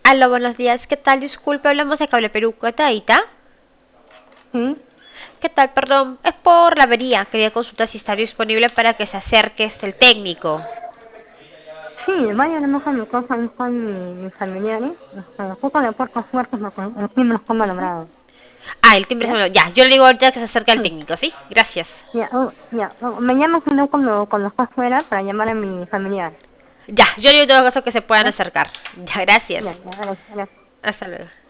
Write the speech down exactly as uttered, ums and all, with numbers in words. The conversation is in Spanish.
Aló, buenos días. ¿Qué tal? Disculpe, hablamos de Cable Perú, Cataita. Sí, ¿Qué tal? Perdón, es por la avería. Quería consultar si está disponible para que se acerque este el técnico. sí, vaya a lo mejor mi cosa ahí con mi- mis familiares, este, justo de puertas fuertes porque el timbre está malogrado. Ah, el timbre se ¿Ya? me... Ya, yo le digo ahorita que se acerque al Sí, técnico, ¿sí? Gracias. ya, oh, ya, oh, me llamo si no cuando, cuando está fuera para llamar a mi familiar. Ya, yo le digo en todo caso que se puedan ¿Ya? acercar. Ya, Ya, gracias. ya, gracias, gracias. Hasta luego.